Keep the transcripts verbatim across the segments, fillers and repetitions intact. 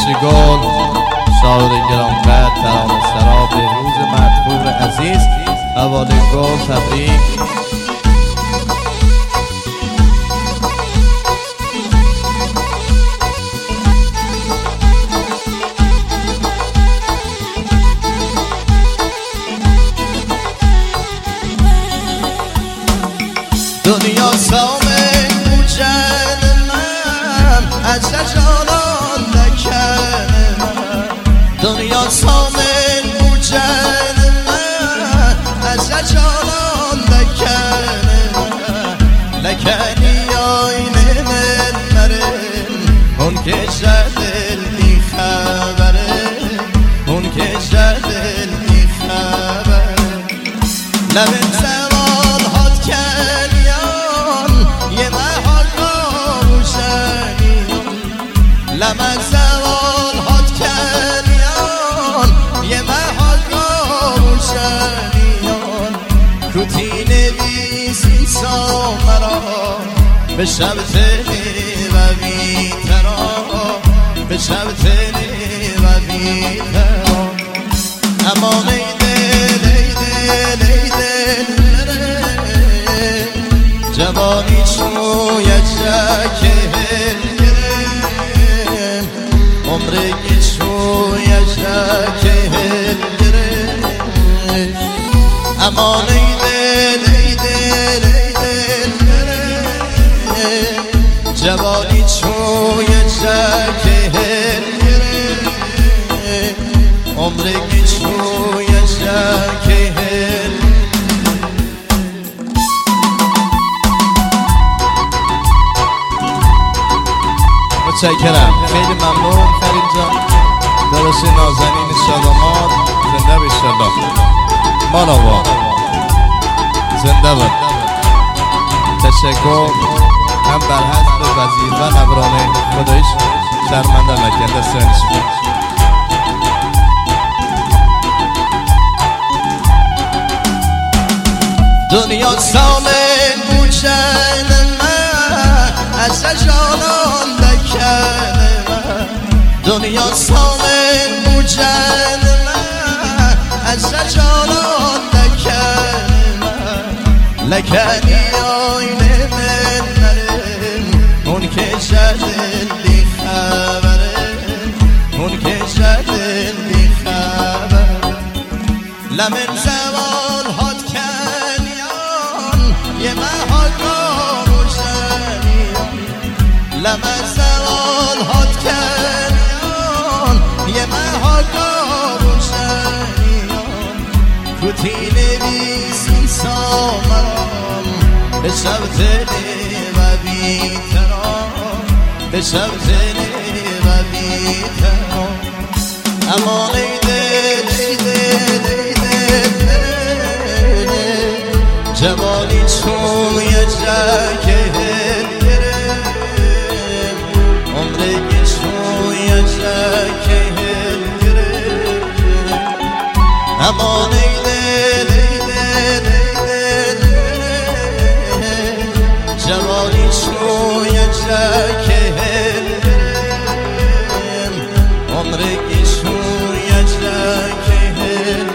گل شاعر گرانقدر ترانه سرا بهروز مدبور عزیز حواله گل تبریک. دنیا سامن بوجنم از جانان لکنم، دنیا سامن بوجنم از جانان لکنم، لکنی آینه من مرم اون که جدل بی خبره، اون که جدل بی خبره. لبن زمان هات کنیان یه محال روشنی، لبن زمان هات کنیان یه محال روشنیان، کوتی نویسی سامرا به شب تنی و بیترا، به شب تنی و بیترا. اما لیدل لیدل لیدل جوانی چوی جکه گرم، عمرگی چوی جکه گرم. اما لیدل لیدل لیدل جوانی چوی جکه گرم، عمرگی چوی جکه گرم. متشکرم، خیلی ممنون فرید جان. درست نازنین شاداماد زنده بشالله. ماناوا زنده بود. تشکر هم بر حسب وظیفه نبرانه خدایش شرمنده نکن. دستانش دنیا سامن بوجن من از جانان لکنم، دنیا سامن بوجن من از جانان لکنم، لکنی آینه من مرم اون که جدل بی خبره، اون که جدل بی خبره. لمن زمان هات کنیان یه محال روشنیان، لمن زمان هات کنیان یه محال روشنیان، کوتی نویسی سامرام به شب تنی و بیترام، به شب تنی و بیترام. اما لیدل لیدل لیدل جوانی چوی جکه گرم، عمرگی چوی جکه گرم. اما لیدل لیدل لیدل جوانی چوی جکه گرم، عمرگی چوی جکه گرم.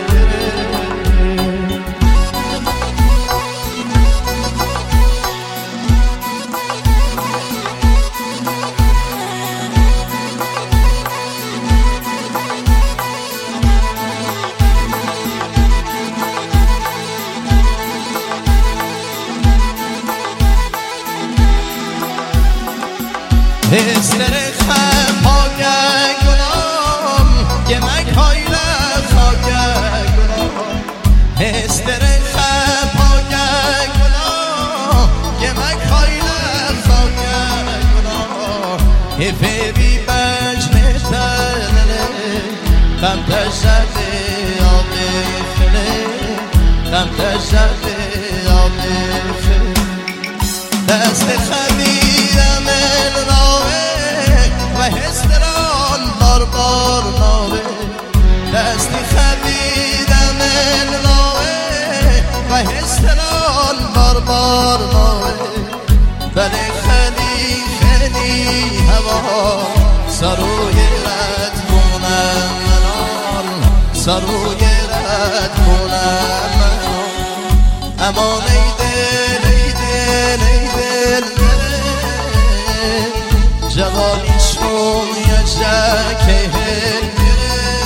استر خم پاگه گنام یه مکایی رفاگه گنام، استر خم پاگه گنام یه مکایی رفاگه گنام. یه بی بجنه تنه دم تشده آبه فله، دم تشده آبه فله. دست خمیرم الراوه و هستران بار بار ناوه، دست خمیرم الراوه و هستران بار بار ناوه. بله خلی خلی هوا سروی روی رد کنم امان ای دل ای دل ای دل جوانی چون یجک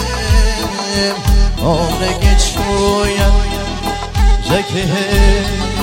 عمرگه چون یجک